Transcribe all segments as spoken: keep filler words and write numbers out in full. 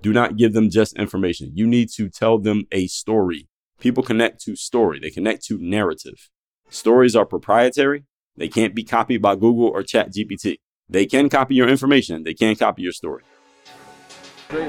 Do not give them just information. You need to tell them a story. People connect to story. They connect to narrative. Stories are proprietary. They can't be copied by Google or ChatGPT. They can copy your information. They can't copy your story. Dre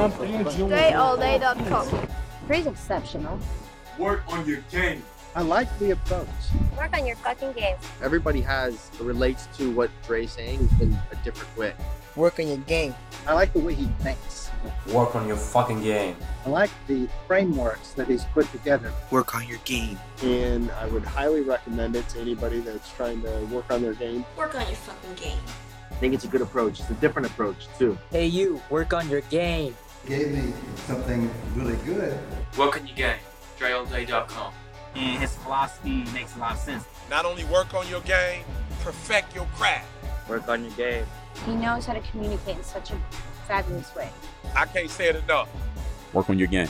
All Day dot com. Dre's exceptional. Work on your game. I like the approach. Work on your fucking game. Everybody has relates to what Dre's saying in a different way. Work on your game. I like the way he thinks. Work on your fucking game. I like the frameworks that he's put together. Work on your game. And I would highly recommend it to anybody that's trying to work on their game. Work on your fucking game. I think it's a good approach. It's a different approach, too. Hey, you, work on your game. Gave me something really good. Work on your game. Dre All Day dot com. And his philosophy makes a lot of sense. Not only work on your game, perfect your craft. Work on your game. He knows how to communicate in such a fabulous way. I can't say it enough. Work on your game.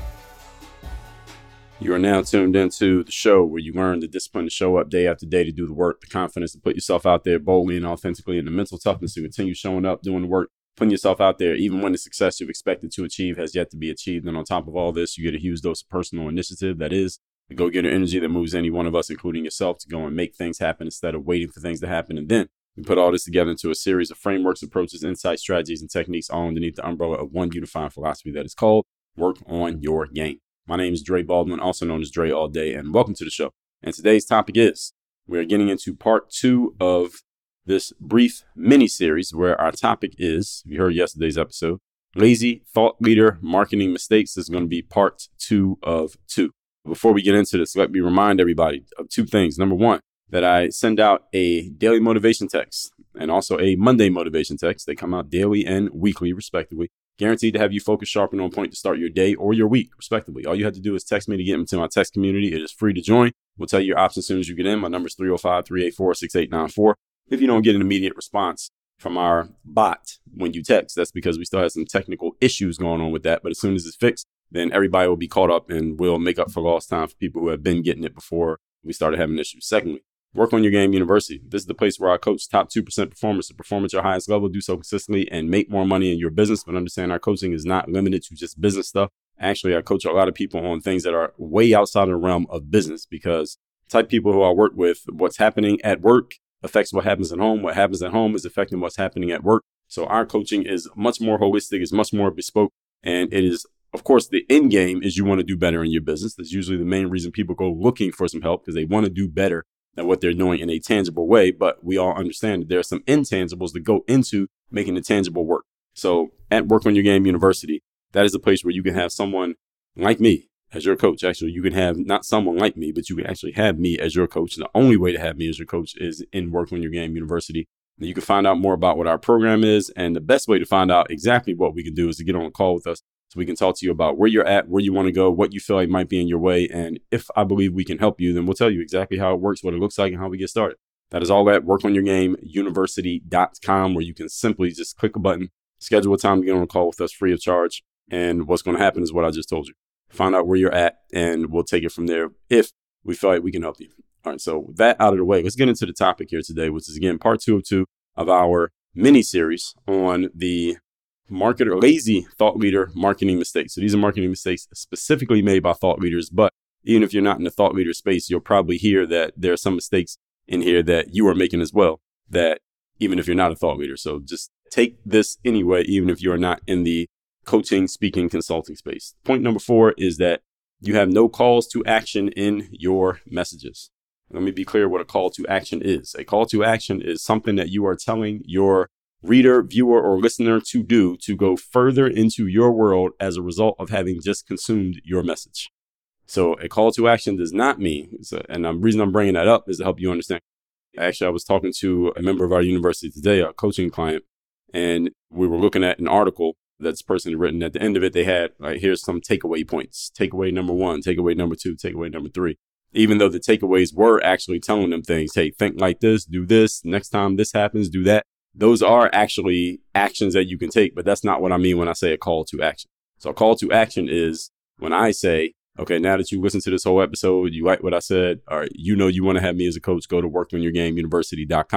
You are now tuned into the show where you learn the discipline to show up day after day to do the work, the confidence to put yourself out there boldly and authentically, and the mental toughness to continue showing up, doing the work, putting yourself out there, even when the success you've expected to achieve has yet to be achieved. And on top of all this, you get a huge dose of personal initiative. That is the go-getter energy that moves any one of us, including yourself, to go and make things happen instead of waiting for things to happen. And then we put all this together into a series of frameworks, approaches, insights, strategies, and techniques, all underneath the umbrella of one unifying philosophy that is called Work on Your Game. My name is Dre Baldwin, also known as Dre All Day, and welcome to the show. And today's topic is, we're getting into part two of this brief mini-series where our topic is, you heard yesterday's episode, lazy thought leader marketing mistakes. This is going to be part two of two. Before we get into this, let me remind everybody of two things. Number one, that I send out a daily motivation text and also a Monday motivation text. They come out daily and weekly, respectively. Guaranteed to have you focused, sharp, and on point to start your day or your week, respectively. All you have to do is text me to get into my text community. It is free to join. We'll tell you your options as soon as you get in. My number is three oh five, three eight four, six eight nine four. If you don't get an immediate response from our bot when you text, that's because we still have some technical issues going on with that. But as soon as it's fixed, then everybody will be caught up and we'll make up for lost time for people who have been getting it before we started having issues. Secondly, Work on Your Game University. This is the place where I coach top two percent performers to perform at your highest level, do so consistently, and make more money in your business. But understand our coaching is not limited to just business stuff. Actually, I coach a lot of people on things that are way outside of the realm of business because the type of people who I work with, what's happening at work affects what happens at home. What happens at home is affecting what's happening at work. So our coaching is much more holistic, is much more bespoke, and it is, of course, the end game is you want to do better in your business. That's usually the main reason people go looking for some help because they want to do better at what they're doing in a tangible way. But we all understand that there are some intangibles that go into making the tangible work. So at Work on Your Game University, that is a place where you can have someone like me as your coach. Actually, you can have not someone like me, but you can actually have me as your coach. And the only way to have me as your coach is in Work on Your Game University. And you can find out more about what our program is. And the best way to find out exactly what we can do is to get on a call with us so we can talk to you about where you're at, where you want to go, what you feel like might be in your way. And if I believe we can help you, then we'll tell you exactly how it works, what it looks like, and how we get started. That is all at work on your game university dot com, where you can simply just click a button, schedule a time to get on a call with us free of charge. And what's going to happen is what I just told you. Find out where you're at, and we'll take it from there if we feel like we can help you. All right, so with that out of the way, let's get into the topic here today, which is, again, part two of two of our mini-series on the marketer, lazy thought leader marketing mistakes. So these are marketing mistakes specifically made by thought leaders. But even if you're not in the thought leader space, you'll probably hear that there are some mistakes in here that you are making as well, that even if you're not a thought leader. So just take this anyway, even if you're not in the coaching, speaking, consulting space. Point number four is that you have no calls to action in your messages. Let me be clear what a call to action is. A call to action is something that you are telling your reader, viewer, or listener to do to go further into your world as a result of having just consumed your message. So a call to action does not mean, and the reason I'm bringing that up is to help you understand. Actually, I was talking to a member of our university today, a coaching client, and we were looking at an article that this person had written. At the end of it, they had, like, here's some takeaway points. Takeaway number one, takeaway number two, takeaway number three. Even though the takeaways were actually telling them things, hey, think like this, do this, next time this happens, do that. Those are actually actions that you can take, but that's not what I mean when I say a call to action. So a call to action is when I say, okay, now that you listened to this whole episode, you like what I said, or you know you want to have me as a coach, go to work on your game university dot com.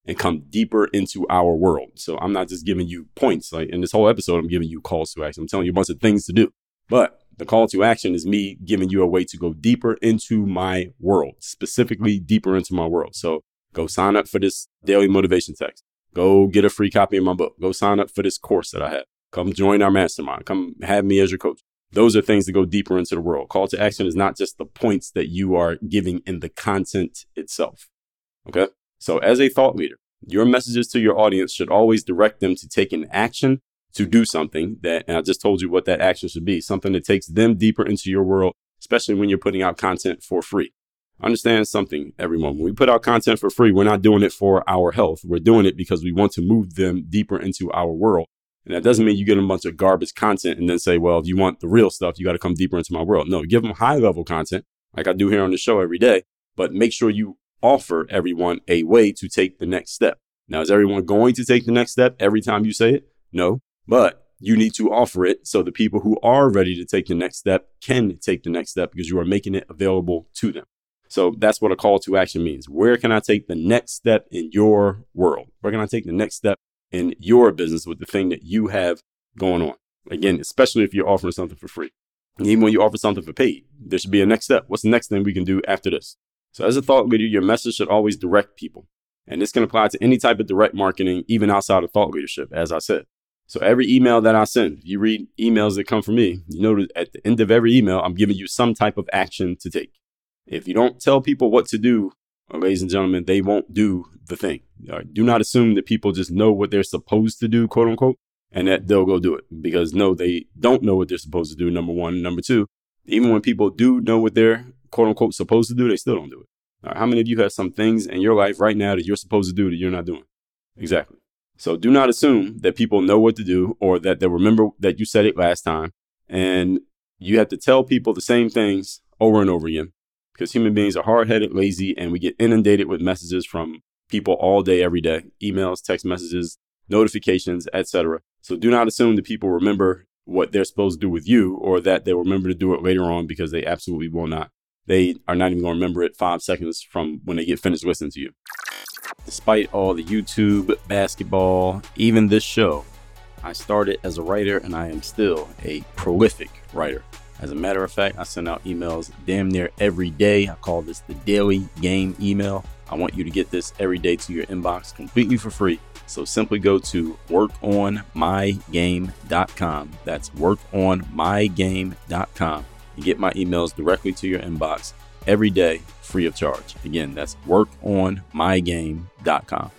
and come deeper into our world. So I'm not just giving you points. Like in this whole episode, I'm giving you calls to action. I'm telling you a bunch of things to do. But the call to action is me giving you a way to go deeper into my world, specifically deeper into my world. So go sign up for this daily motivation text. Go get a free copy of my book. Go sign up for this course that I have. Come join our mastermind. Come have me as your coach. Those are things to go deeper into the world. Call to action is not just the points that you are giving in the content itself. Okay? So as a thought leader, your messages to your audience should always direct them to take an action to do something that, and I just told you what that action should be, something that takes them deeper into your world, especially when you're putting out content for free. Understand something, everyone. When we put out content for free, we're not doing it for our health. We're doing it because we want to move them deeper into our world. And that doesn't mean you get a bunch of garbage content and then say, well, if you want the real stuff, you got to come deeper into my world. No, give them high level content like I do here on the show every day, but make sure you offer everyone a way to take the next step. Now, is everyone going to take the next step every time you say it? No, but you need to offer it so the people who are ready to take the next step can take the next step because you are making it available to them. So that's what a call to action means. Where can I take the next step in your world? Where can I take the next step in your business with the thing that you have going on? Again, especially if you're offering something for free. And even when you offer something for paid, there should be a next step. What's the next thing we can do after this? So as a thought leader, your message should always direct people. And this can apply to any type of direct marketing, even outside of thought leadership, as I said. So every email that I send, if you read emails that come from me, you know that at the end of every email, I'm giving you some type of action to take. If you don't tell people what to do, ladies and gentlemen, they won't do the thing. Right? Do not assume that people just know what they're supposed to do, quote unquote, and that they'll go do it. Because no, they don't know what they're supposed to do, number one. Number two, even when people do know what they're, quote unquote, supposed to do, they still don't do it. Right, how many of you have some things in your life right now that you're supposed to do that you're not doing? Exactly. So do not assume that people know what to do or that they remember that you said it last time. And you have to tell people the same things over and over again because human beings are hard-headed, lazy, and we get inundated with messages from people all day, every day, emails, text messages, notifications, et cetera. So do not assume that people remember what they're supposed to do with you or that they'll remember to do it later on because they absolutely will not. They are not even going to remember it five seconds from when they get finished listening to you. Despite all the YouTube, basketball, even this show, I started as a writer and I am still a prolific writer. As a matter of fact, I send out emails damn near every day. I call this the daily game email. I want you to get this every day to your inbox completely for free. So simply go to work on my game dot com. That's work on my game dot com. You get my emails directly to your inbox every day, free of charge. Again, that's work on my game dot com.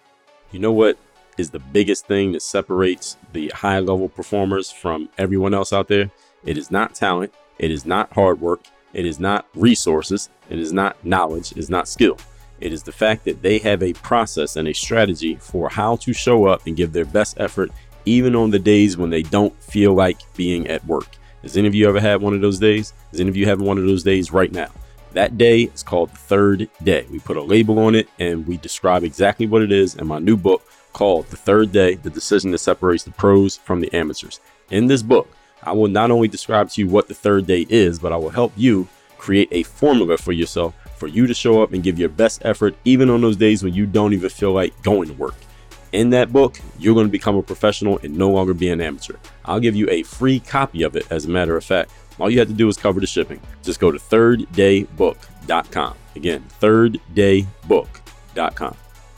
You know what is the biggest thing that separates the high level performers from everyone else out there? It is not talent. It is not hard work. It is not resources. It is not knowledge. It is not skill. It is the fact that they have a process and a strategy for how to show up and give their best effort, even on the days when they don't feel like being at work. Has any of you ever had one of those days? Is any of you having one of those days right now? That day is called the third day. We put a label on it and we describe exactly what it is in my new book called The Third Day, The Decision That Separates the Pros from the Amateurs. In this book, I will not only describe to you what the third day is, but I will help you create a formula for yourself for you to show up and give your best effort, even on those days when you don't even feel like going to work. In that book, you're going to become a professional and no longer be an amateur. I'll give you a free copy of it. As a matter of fact, all you have to do is cover the shipping. Just go to third day book dot com. Again, third day book dot com.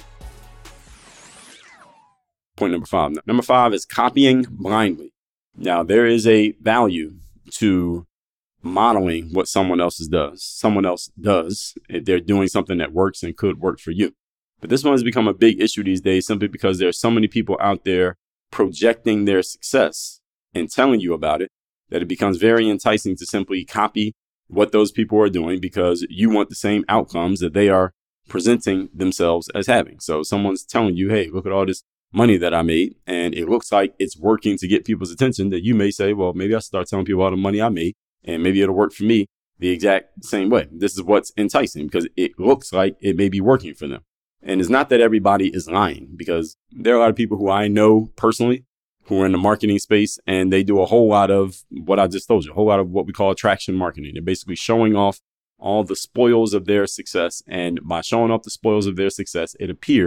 Point number five. Number five is copying blindly. Now, there is a value to modeling what someone else does. Someone else does if they're doing something that works and could work for you. But this one has become a big issue these days simply because there are so many people out there projecting their success and telling you about it that it becomes very enticing to simply copy what those people are doing because you want the same outcomes that they are presenting themselves as having. So someone's telling you, hey, look at all this money that I made and it looks like it's working to get people's attention, that you may say, well, maybe I start telling people all the money I made and maybe it'll work for me the exact same way. This is what's enticing because it looks like it may be working for them. And it's not that everybody is lying because there are a lot of people who I know personally who are in the marketing space and they do a whole lot of what I just told you, a whole lot of what we call attraction marketing. They're basically showing off all the spoils of their success. And by showing off the spoils of their success, it appears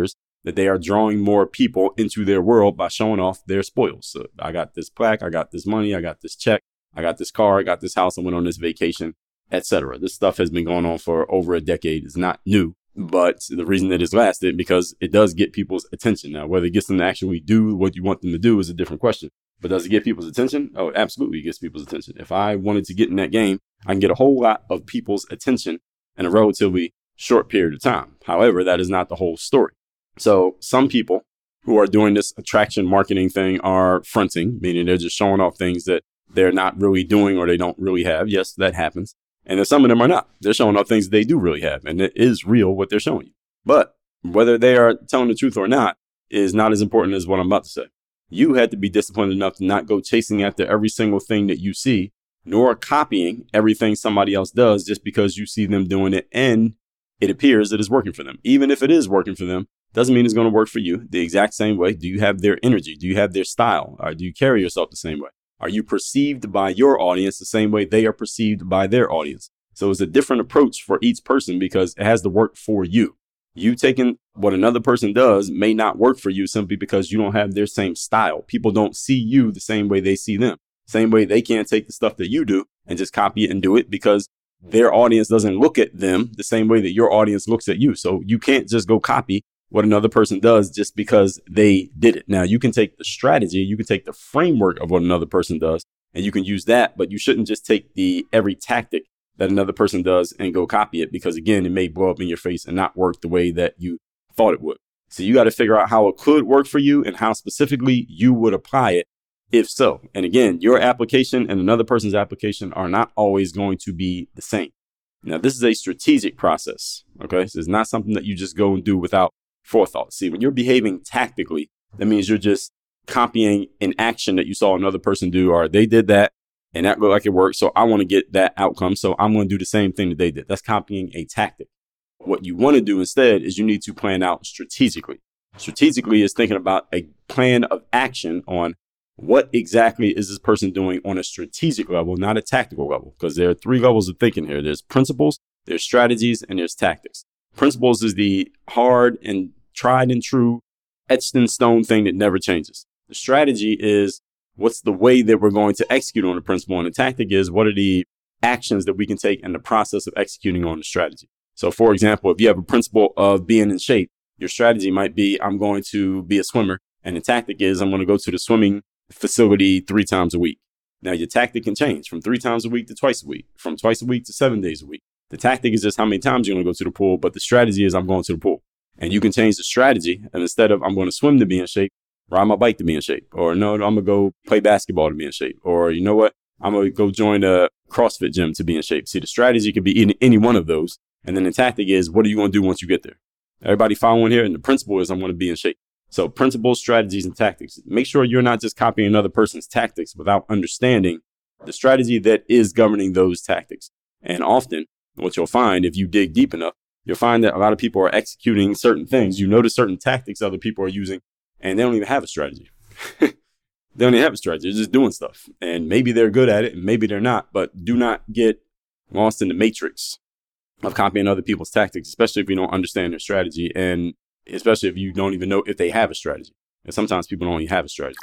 that they are drawing more people into their world by showing off their spoils. So I got this plaque, I got this money, I got this check, I got this car, I got this house, I went on this vacation, et cetera. This stuff has been going on for over a decade. It's not new, but the reason that it's lasted because it does get people's attention. Now, whether it gets them to actually do what you want them to do is a different question. But does it get people's attention? Oh, absolutely, it gets people's attention. If I wanted to get in that game, I can get a whole lot of people's attention in a relatively short period of time. However, that is not the whole story. So some people who are doing this attraction marketing thing are fronting, meaning they're just showing off things that they're not really doing or they don't really have. Yes, that happens. And then some of them are not. They're showing off things they do really have. And it is real what they're showing you. But whether they are telling the truth or not is not as important as what I'm about to say. You had to be disciplined enough to not go chasing after every single thing that you see, nor copying everything somebody else does just because you see them doing it and it appears that it's working for them. Even if it is working for them, doesn't mean it's going to work for you the exact same way. Do you have their energy? Do you have their style? Or do you carry yourself the same way? Are you perceived by your audience the same way they are perceived by their audience? So it's a different approach for each person because it has to work for you. You taking what another person does may not work for you simply because you don't have their same style. People don't see you the same way they see them. Same way they can't take the stuff that you do and just copy it and do it because their audience doesn't look at them the same way that your audience looks at you. So you can't just go copy what another person does just because they did it. Now, you can take the strategy, you can take the framework of what another person does, and you can use that, but you shouldn't just take the every tactic that another person does and go copy it because, again, it may blow up in your face and not work the way that you thought it would. So you got to figure out how it could work for you and how specifically you would apply it if so. And again, your application and another person's application are not always going to be the same. Now, this is a strategic process, okay? So it's not something that you just go and do without forethought. See, when you're behaving tactically, that means you're just copying an action that you saw another person do, or they did that and that looked like it worked. So I want to get that outcome. So I'm going to do the same thing that they did. That's copying a tactic. What you want to do instead is you need to plan out strategically. Strategically is thinking about a plan of action on what exactly is this person doing on a strategic level, not a tactical level, because there are three levels of thinking here. There's principles, there's strategies, and there's tactics. Principles is the hard and tried and true, etched in stone thing that never changes. The strategy is what's the way that we're going to execute on the principle, and the tactic is what are the actions that we can take in the process of executing on the strategy. So, for example, if you have a principle of being in shape, your strategy might be I'm going to be a swimmer, and the tactic is I'm going to go to the swimming facility three times a week. Now, your tactic can change from three times a week to twice a week, from twice a week to seven days a week. The tactic is just how many times you're going to go to the pool, but the strategy is I'm going to the pool. And you can change the strategy. And instead of I'm going to swim to be in shape, ride my bike to be in shape. Or no, I'm going to go play basketball to be in shape. Or you know what? I'm going to go join a CrossFit gym to be in shape. See, the strategy could be in any one of those. And then the tactic is what are you going to do once you get there? Everybody following here? And the principle is I'm going to be in shape. So principles, strategies, and tactics. Make sure you're not just copying another person's tactics without understanding the strategy that is governing those tactics. And often what you'll find if you dig deep enough, you'll find that a lot of people are executing certain things. You notice certain tactics other people are using, and they don't even have a strategy. They don't even have a strategy. They're just doing stuff. And maybe they're good at it, and maybe they're not. But do not get lost in the matrix of copying other people's tactics, especially if you don't understand their strategy, and especially if you don't even know if they have a strategy. And sometimes people don't even have a strategy.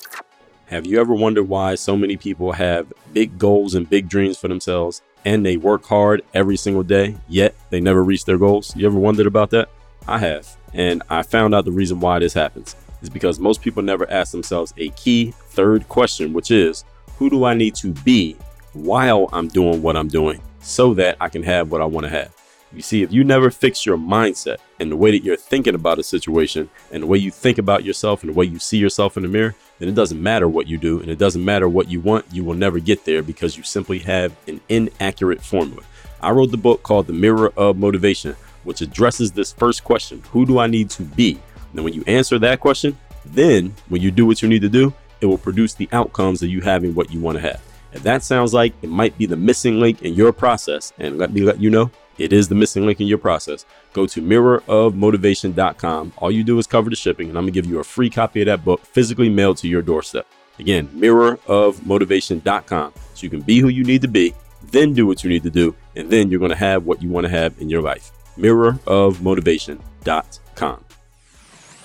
Have you ever wondered why so many people have big goals and big dreams for themselves, and they work hard every single day, yet they never reach their goals? You ever wondered about that? I have. And I found out the reason why this happens is because most people never ask themselves a key third question, which is, who do I need to be while I'm doing what I'm doing so that I can have what I want to have? You see, if you never fix your mindset and the way that you're thinking about a situation and the way you think about yourself and the way you see yourself in the mirror, then it doesn't matter what you do and it doesn't matter what you want. You will never get there because you simply have an inaccurate formula. I wrote the book called The Mirror of Motivation, which addresses this first question. Who do I need to be? And when you answer that question, then when you do what you need to do, it will produce the outcomes of you having what you want to have. If that sounds like it might be the missing link in your process, and let me let you know, it is the missing link in your process. Go to mirror of motivation dot com. All you do is cover the shipping, and I'm going to give you a free copy of that book physically mailed to your doorstep. Again, mirror of motivation dot com. So you can be who you need to be, then do what you need to do, and then you're going to have what you want to have in your life. mirror of motivation dot com.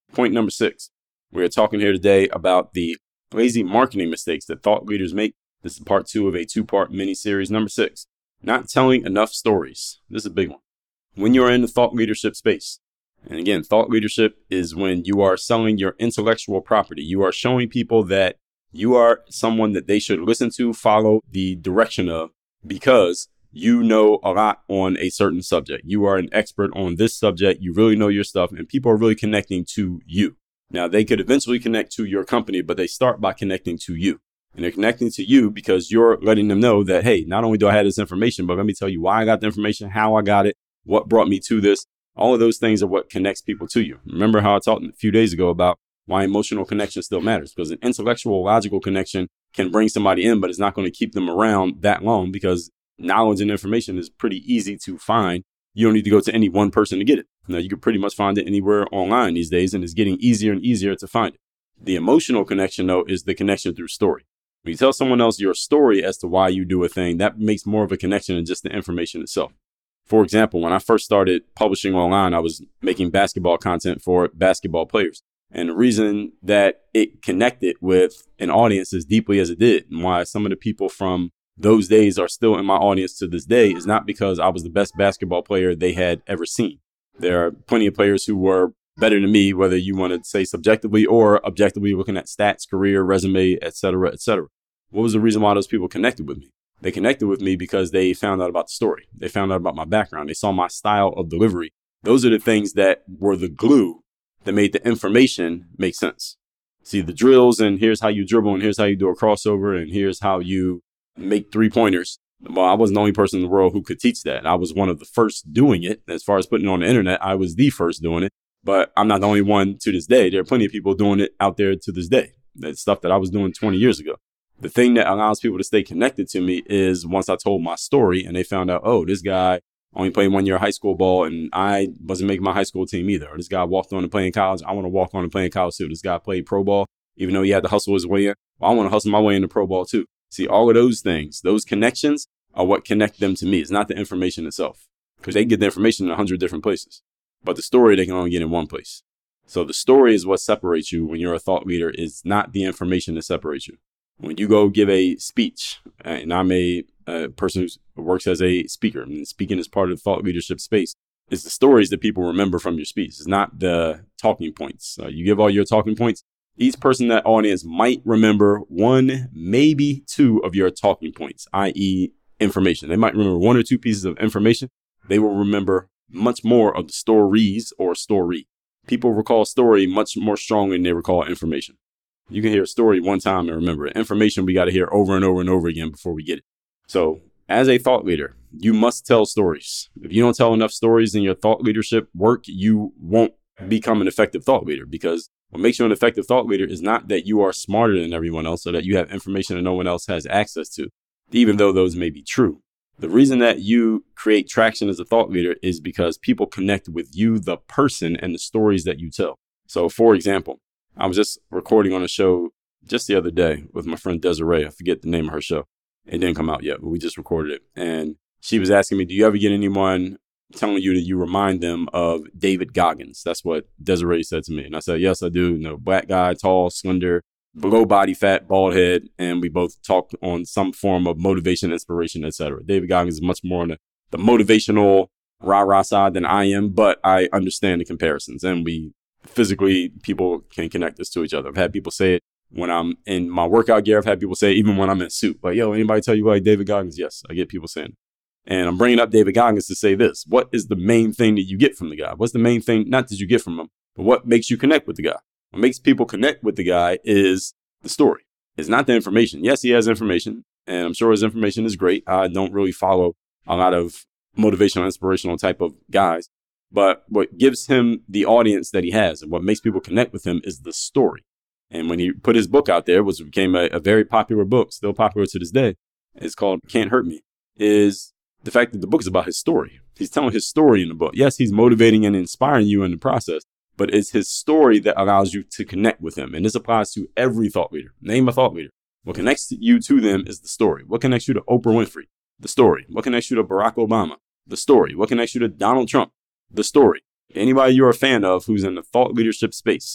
Point number six. We are talking here today about the lazy marketing mistakes that thought leaders make. This is part two of a two-part mini-series. Number six, not telling enough stories. This is a big one. When you're in the thought leadership space, and again, thought leadership is when you are selling your intellectual property. You are showing people that you are someone that they should listen to, follow the direction of, because you know a lot on a certain subject. You are an expert on this subject. You really know your stuff, and people are really connecting to you. Now, they could eventually connect to your company, but they start by connecting to you. And they're connecting to you because you're letting them know that, hey, not only do I have this information, but let me tell you why I got the information, how I got it, what brought me to this. All of those things are what connects people to you. Remember how I talked a few days ago about why emotional connection still matters, because an intellectual, logical connection can bring somebody in, but it's not going to keep them around that long because knowledge and information is pretty easy to find. You don't need to go to any one person to get it. Now, you can pretty much find it anywhere online these days, and it's getting easier and easier to find it. The emotional connection, though, is the connection through story. When you tell someone else your story as to why you do a thing, that makes more of a connection than just the information itself. For example, when I first started publishing online, I was making basketball content for basketball players. And the reason that it connected with an audience as deeply as it did, and why some of the people from those days are still in my audience to this day, is not because I was the best basketball player they had ever seen. There are plenty of players who were better than me, whether you want to say subjectively or objectively, looking at stats, career, resume, et cetera, et cetera. What was the reason why those people connected with me? They connected with me because they found out about the story. They found out about my background. They saw my style of delivery. Those are the things that were the glue that made the information make sense. See, the drills and here's how you dribble and here's how you do a crossover and here's how you make three pointers. Well, I wasn't the only person in the world who could teach that. I was one of the first doing it. As far as putting it on the internet, I was the first doing it. But I'm not the only one to this day. There are plenty of people doing it out there to this day. That's stuff that I was doing twenty years ago. The thing that allows people to stay connected to me is once I told my story and they found out, oh, this guy only played one year of high school ball and I wasn't making my high school team either. Or this guy walked on to play in college. I want to walk on to play in college too. This guy played pro ball, even though he had to hustle his way in. Well, I want to hustle my way into pro ball too. See, all of those things, those connections are what connect them to me. It's not the information itself, because they get the information in a hundred different places. But the story, they can only get in one place. So the story is what separates you when you're a thought leader. It's not the information that separates you. When you go give a speech, and I'm a, a person who works as a speaker, and speaking is part of the thought leadership space, it's the stories that people remember from your speech. It's not the talking points. Uh, you give all your talking points. Each person in that audience might remember one, maybe two of your talking points, that is information. They might remember one or two pieces of information. They will remember much more of the stories or story. People recall story much more strongly than they recall information. You can hear a story one time and remember it. Information we got to hear over and over and over again before we get it. So as a thought leader, you must tell stories. If you don't tell enough stories in your thought leadership work, you won't become an effective thought leader, because what makes you an effective thought leader is not that you are smarter than everyone else or that you have information that no one else has access to, even though those may be true. The reason that you create traction as a thought leader is because people connect with you, the person, and the stories that you tell. So, for example, I was just recording on a show just the other day with my friend Desiree. I forget the name of her show. It didn't come out yet, but we just recorded it. And she was asking me, do you ever get anyone telling you that you remind them of David Goggins? That's what Desiree said to me. And I said, yes, I do. You know, black guy, tall, slender, below body fat, bald head. And we both talked on some form of motivation, inspiration, et cetera. David Goggins is much more on the, the motivational rah-rah side than I am, but I understand the comparisons. And we physically, people can connect us to each other. I've had people say it when I'm in my workout gear. I've had people say it even when I'm in a suit. Like, yo, anybody tell you like David Goggins? Yes, I get people saying it. And I'm bringing up David Goggins to say this. What is the main thing that you get from the guy? What's the main thing, not that you get from him, but what makes you connect with the guy? What makes people connect with the guy is the story. It's not the information. Yes, he has information, and I'm sure his information is great. I don't really follow a lot of motivational, inspirational type of guys. But what gives him the audience that he has and what makes people connect with him is the story. And when he put his book out there, which became a, a very popular book, still popular to this day, it's called Can't Hurt Me, is the fact that the book is about his story. He's telling his story in the book. Yes, he's motivating and inspiring you in the process, but it's his story that allows you to connect with him. And this applies to every thought leader. Name a thought leader. What connects you to them is the story. What connects you to Oprah Winfrey? The story. What connects you to Barack Obama? The story. What connects you to Donald Trump? The story. Anybody you're a fan of who's in the thought leadership space,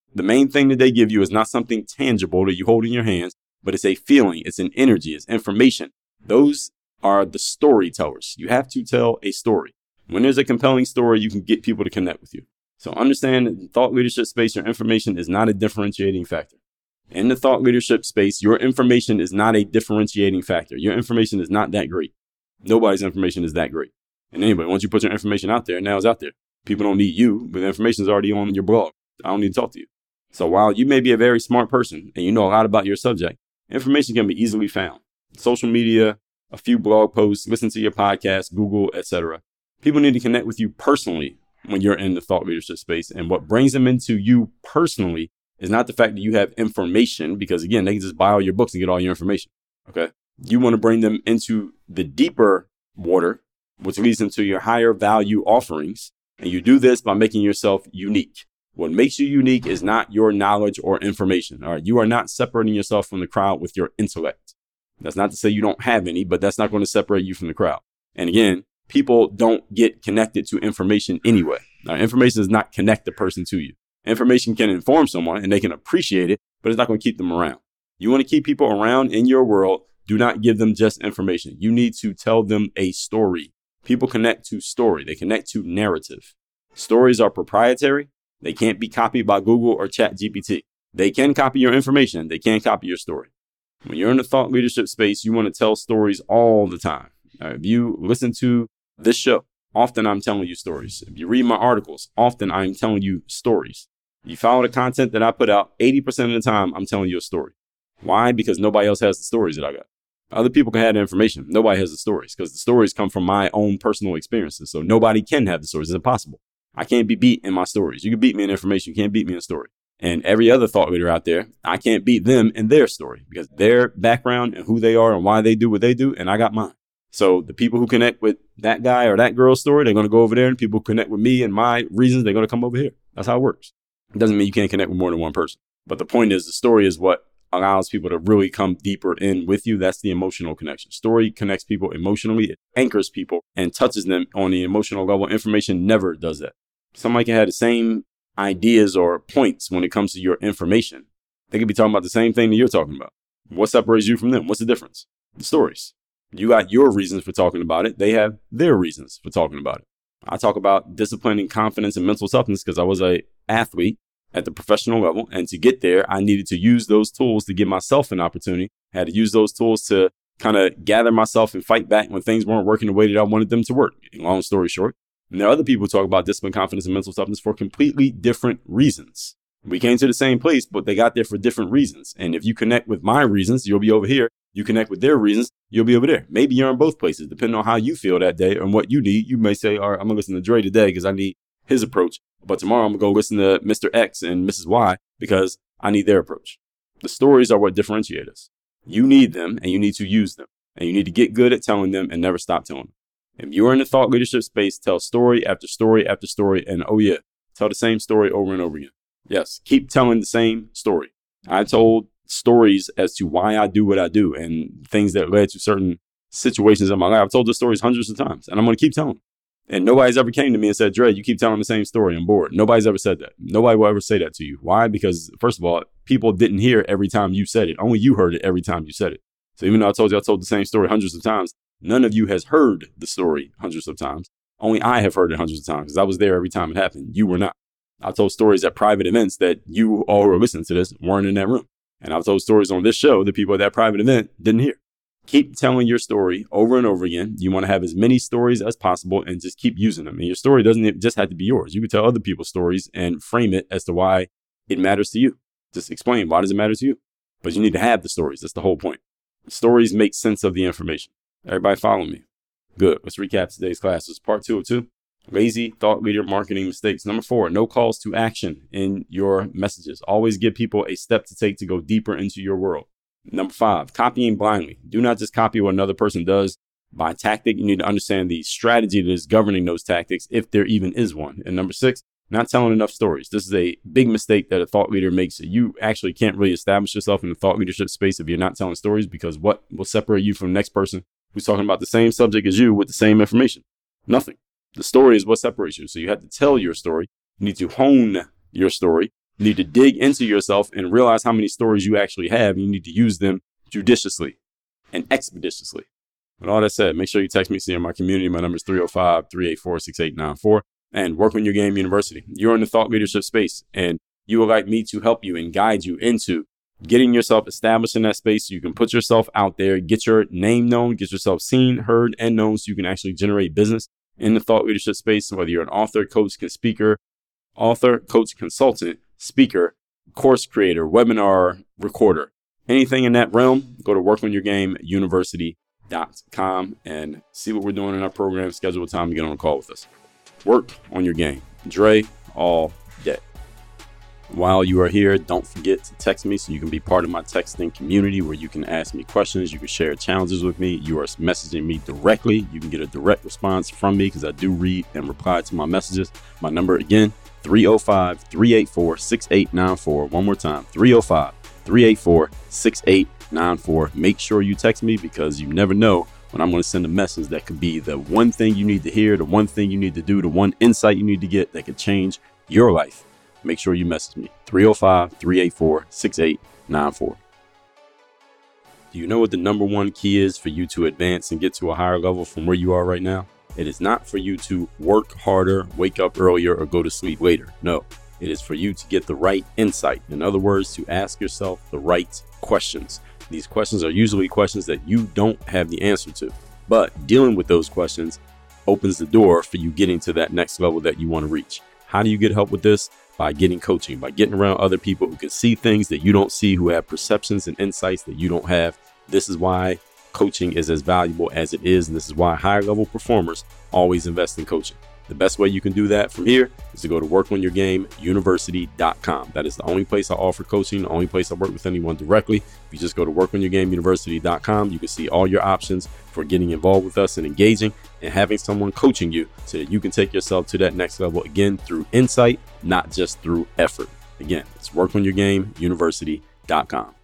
The main thing that they give you is not something tangible that you hold in your hands, but it's a feeling, it's an energy, it's information. Those are the storytellers. You have to tell a story. When there's a compelling story, you can get people to connect with you. So understand that in thought leadership space, your information is not a differentiating factor. In the thought leadership space, your information is not a differentiating factor. Your information is not that great. Nobody's information is that great. And anyway, once you put your information out there, now it's out there. People don't need you, but the information is already on your blog. I don't need to talk to you. So while you may be a very smart person and you know a lot about your subject, information can be easily found. Social media, a few blog posts, listen to your podcast, Google, et cetera. People need to connect with you personally when you're in the thought leadership space. And what brings them into you personally is not the fact that you have information, because again, they can just buy all your books and get all your information. Okay. You want to bring them into the deeper water, which leads them to your higher value offerings. And you do this by making yourself unique. What makes you unique is not your knowledge or information. All right. You are not separating yourself from the crowd with your intellect. That's not to say you don't have any, but that's not going to separate you from the crowd. And again, people don't get connected to information anyway. Now, information does not connect the person to you. Information can inform someone and they can appreciate it, but it's not going to keep them around. You want to keep people around in your world. Do not give them just information. You need to tell them a story. People connect to story. They connect to narrative. Stories are proprietary. They can't be copied by Google or ChatGPT. They can copy your information. They can't copy your story. When you're in the thought leadership space, you want to tell stories all the time. Now, if you listen to this show, often I'm telling you stories. If you read my articles, often I'm telling you stories. You follow the content that I put out, eighty percent of the time, I'm telling you a story. Why? Because nobody else has the stories that I got. Other people can have the information. Nobody has the stories because the stories come from my own personal experiences. So nobody can have the stories. It's impossible. I can't be beat in my stories. You can beat me in information. You can't beat me in a story. And every other thought leader out there, I can't beat them in their story because their background and who they are and why they do what they do. And I got mine. So the people who connect with that guy or that girl's story, they're going to go over there, and people who connect with me and my reasons, they're going to come over here. That's how it works. It doesn't mean you can't connect with more than one person. But the point is, the story is what allows people to really come deeper in with you. That's the emotional connection. Story connects people emotionally. It anchors people and touches them on the emotional level. Information never does that. Somebody can have the same ideas or points when it comes to your information. They could be talking about the same thing that you're talking about. What separates you from them? What's the difference? The stories. You got your reasons for talking about it. They have their reasons for talking about it. I talk about discipline and confidence and mental toughness because I was an athlete at the professional level. And to get there, I needed to use those tools to give myself an opportunity. I had to use those tools to kind of gather myself and fight back when things weren't working the way that I wanted them to work. Long story short. And there are other people who talk about discipline, confidence, and mental toughness for completely different reasons. We came to the same place, but they got there for different reasons. And if you connect with my reasons, you'll be over here. You connect with their reasons, you'll be over there. Maybe you're in both places, depending on how you feel that day and what you need. You may say, all right, I'm going to listen to Dre today because I need his approach. But tomorrow I'm going to go listen to Mister X and Missus Y because I need their approach. The stories are what differentiate us. You need them and you need to use them. And you need to get good at telling them and never stop telling them. If you're in the thought leadership space, tell story after story after story. And oh yeah, tell the same story over and over again. Yes, keep telling the same story. I told stories as to why I do what I do and things that led to certain situations in my life. I've told those stories hundreds of times and I'm going to keep telling them. And nobody's ever came to me and said, Dre, you keep telling the same story. I'm bored. Nobody's ever said that. Nobody will ever say that to you. Why? Because first of all, people didn't hear every time you said it. Only you heard it every time you said it. So even though I told you I told the same story hundreds of times, none of you has heard the story hundreds of times. Only I have heard it hundreds of times because I was there every time it happened. You were not. I told stories at private events that you all who are listening to this weren't in that room. And I've told stories on this show that people at that private event didn't hear. Keep telling your story over and over again. You want to have as many stories as possible and just keep using them. And your story doesn't just have to be yours. You can tell other people's stories and frame it as to why it matters to you. Just explain, why does it matter to you? But you need to have the stories. That's the whole point. Stories make sense of the information. Everybody follow me. Good. Let's recap today's classes. Part two of two. Lazy thought leader marketing mistakes. Number four, no calls to action in your messages. Always give people a step to take to go deeper into your world. Number five, copying blindly. Do not just copy what another person does by tactic. You need to understand the strategy that is governing those tactics, if there even is one. And number six, not telling enough stories. This is a big mistake that a thought leader makes. You actually can't really establish yourself in the thought leadership space if you're not telling stories, because what will separate you from the next person who's talking about the same subject as you with the same information? Nothing. The story is what separates you. So you have to tell your story. You need to hone your story. You need to dig into yourself and realize how many stories you actually have. You need to use them judiciously and expeditiously. With all that said, make sure you text me, see in my community. My number is three oh five, three eight four, six eight nine four. And Work on Your Game University. You're in the thought leadership space, and you would like me to help you and guide you into getting yourself established in that space so you can put yourself out there, get your name known, get yourself seen, heard, and known so you can actually generate business in the thought leadership space. Whether you're an author, coach, speaker, author, coach, consultant, speaker, course creator, webinar recorder, anything in that realm, go to work on your game university dot com and see what we're doing in our program. Schedule a time to get on a call with us. Work on your game. Dre all day. While you are here, don't forget to text me so you can be part of my texting community where you can ask me questions. You can share challenges with me. You are messaging me directly. You can get a direct response from me because I do read and reply to my messages. My number again, three oh five, three eight four, six eight nine four. One more time, three oh five, three eight four, six eight nine four. Make sure you text me because you never know when I'm going to send a message that could be the one thing you need to hear, the one thing you need to do, the one insight you need to get that could change your life. Make sure you message me, three oh five, three eight four, six eight nine four. Do you know what the number one key is for you to advance and get to a higher level from where you are right now? It is not for you to work harder, wake up earlier, or go to sleep later. No, it is for you to get the right insight. In other words, to ask yourself the right questions. These questions are usually questions that you don't have the answer to, but dealing with those questions opens the door for you getting to that next level that you want to reach. How do you get help with this? By getting coaching, by getting around other people who can see things that you don't see, who have perceptions and insights that you don't have. This is why coaching is as valuable as it is, and this is why higher level performers always invest in coaching. The best way you can do that from here is to go to work on your game university dot com. That is the only place I offer coaching, the only place I work with anyone directly. If you just go to work on your game university dot com, you can see all your options for getting involved with us and engaging and having someone coaching you so that you can take yourself to that next level again through insight, not just through effort. Again, it's work on your game university dot com.